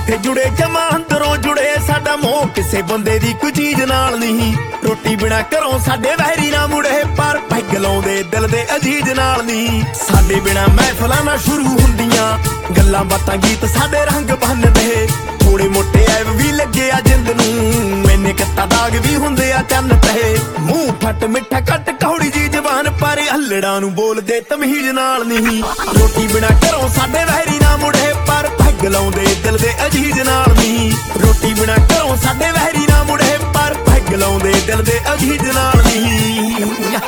ਬੈਠੇ ਜੁੜੇ ਜਮਾਂ ਅੰਦਰੋਂ ਜੁੜੇ ਸਾਡਾ ਮੋਹ ਕਿਸੇ ਬੰਦੇ ਦੀ ਕੋਈ ਚੀਜ਼ ਨਾਲ ਨਹੀਂ। ਰੋਟੀ ਬਿਨਾ ਘਰੋਂ ਸਾਡੇ ਵਹਿਰੀ ਨਾ ਮੁੜੇ ਪਰ ਪੈਗ ਲਾਉਂਦੇ ਦਿਲ ਦੇ ਅਜੀਜ਼ ਨਾਲ ਨਹੀਂ। ਸਾਡੇ ਬਿਨਾ ਮਹਿਫਲਾਂ ਨਾ ਸ਼ੁਰੂ ਹੁੰਦੀਆਂ ਗੱਲਾਂ ਬਾਤਾਂ ਗੀਤ ਸਾਡੇ ਰੰਗ ਬੰਨਦੇ। ਥੋੜੇ ਮੋਟੇ ਐਬ ਵੀ ਲੱਗੇ ਆ ਜਿੰਦ ਨੂੰ ਮੈਨੇ ਕੱਤਾ ਦਾਗ ਵੀ ਹੁੰਦੇ ਆ ਚੰਨ ਤੇ। ਮੂੰਹ ਫੱਟ ਮਿੱਠਾ ਕੱਟ ਕੌੜੀ ਜੀ ਜ਼ਬਾਨ ਪਰ ਹੱਲੜਾਂ ਨੂੰ ਬੋਲਦੇ ਤਮਹੀਜ਼ ਨਾਲ ਨਹੀਂ। ਰੋਟੀ ਬਿਨਾ ਘਰੋਂ ਸਾਡੇ ਵਹਿਰੀ ਨਾ ਮੁੜੇ ਪਰ ਪੈਗ ਲਾਉਂਦੇ ਦਿਲ ਦੇ ਅਜੀਜ਼ ਨਾਲ ਨਹੀਂ। ਰੋਟੀ ਬਿਨਾ ਘਰੋਂ ਸਾਡੇ ਵਹਿਰੀ ਨਾ ਮੁੜੇ ਪਰ ਪੈਗ ਲਾਉਂਦੇ ਦਿਲ ਦੇ ਅਜੀਜ਼ ਨਾਲ ਨਹੀਂ।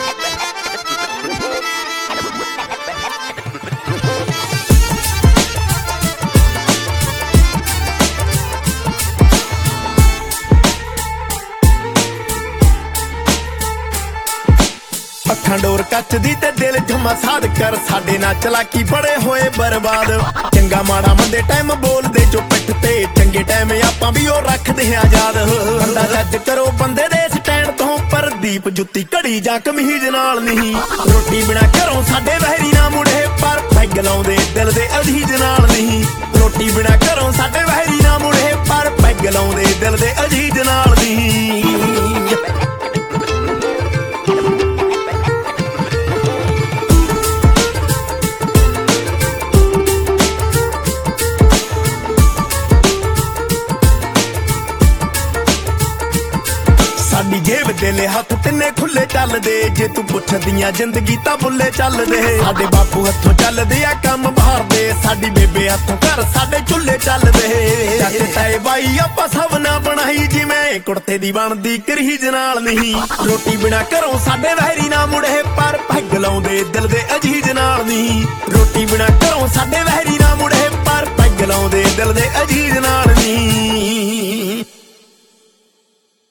ਅੱਖਾਂ ਡੋਰ ਕੱਚ ਦੀ ਤੇ ਦਿਲ ਜਮਾ ਸਾਧ ਕਰ ਸਾਡੇ ਨਾਲ ਚਲਾਕੀ ਬੜੇ ਹੋਏ ਬਰਬਾਦ। ਚੰਗਾ ਮਾੜਾ ਮੰਦੇ ਟਾਈਮ ਬੋਲਦੇ ਜੋ ਪਿੱਠ ਤੇ ਚੰਗੇ ਟਾਈਮ ਆਪਾਂ ਵੀ ਉਹ ਰੱਖਦੇ ਆ ਯਾਦ। ਬੰਦਾ ਜੱਜ ਕਰੋ ਬੰਦੇ ਦੇ ਸਟੈਂਡ ਤੋਂ ਪਰ ਦੀਪ ਜੁੱਤੀ ਘੜੀ ਜਾਂ ਕਮੀਜ਼ ਨਾਲ ਨਹੀਂ। ਰੋਟੀ ਬਿਨਾ ਘਰੋਂ ਸਾਡੇ ਵਹਿਰੀ ਨਾ ਮੁੜੇ ਪਰ ਪੈਗ ਲਾਉਂਦੇ ਦਿਲ ਦੇ ਅਜੀਜ਼ ਨਾਲ ਨਹੀਂ। ਰੋਟੀ ਬਿਨਾ ਘਰੋਂ ਸਾਡੇ ਵਹਿਰੀ ਨਾ ਮੁੜੇ ਪਰ ਪੈਗ ਲਾਉਂਦੇ ਦਿਲ ਦੇ ਅਜੀਜ਼ ਨਾਲ ਨਹੀਂ। ਸਾਡੀ ਜੇਬ ਦੇ ਲੈ ਹੱਥ ਤਿੰਨੇ ਖੁੱਲੇ ਚੱਲਦੇ ਜੇ ਤੂੰ ਪੁੱਛਦੀਆਂ ਜ਼ਿੰਦਗੀ ਤਾਂ ਬੁੱਲੇ ਚੱਲਦੇ। ਸਾਡੇ ਬਾਪੂ ਹੱਥੋਂ ਚੱਲਦੇ ਆ ਕੰਮ ਬਾਹਰ ਦੇ ਸਾਡੀ ਬੇਬੇ ਹੱਥੋਂ ਘਰ ਸਾਡੇ ਚੁੱਲ੍ਹੇ ਚੱਲਦੇ। ਜੱਟ ਤਾਏ ਬਾਈ ਆਪਾਂ ਸਭ ਨਾ ਬਣਾਈ ਜਿਵੇਂ ਕੁੜਤੇ ਦੀ ਬਣਦੀ ਕਰੀਜ਼ ਨਾਲ ਨਹੀਂ। ਰੋਟੀ ਬਿਨਾ ਘਰੋਂ ਸਾਡੇ ਵਹਿਰੀ ਨਾ ਮੁੜੇ ਪਰ ਪੈਗ ਲਾਉਂਦੇ ਦਿਲ ਦੇ ਅਜੀਜ਼ ਨਾਲ ਨਹੀਂ। ਰੋਟੀ ਬਿਨਾ ਘਰੋਂ ਸਾਡੇ ਵਹਿਰੀ ਨਾ ਮੁੜੇ ਪਰ ਪੈਗ ਲਾਉਂਦੇ ਦਿਲ ਦੇ ਅਜੀਜ਼ ਨਾਲ ਨਹੀਂ।